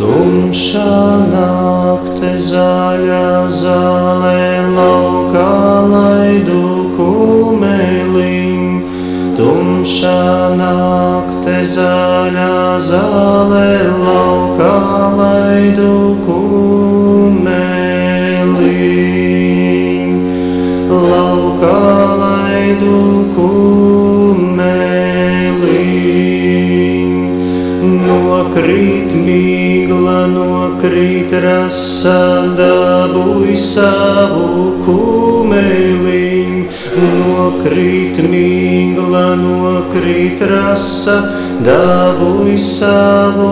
Tumša nakte zaļa zāle laukā laidu kumeliņ. Tumša nakte zaļa zāle laukā laidu kumeliņ. Laukā laidu kumeliņ. Nokrīt migla, nokrīt rasa, dabūj savu kumeliņ. Nokrīt migla, nokrīt rasa, dabūj savu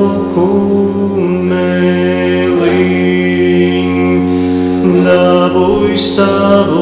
kumeliņ. Dabūj savu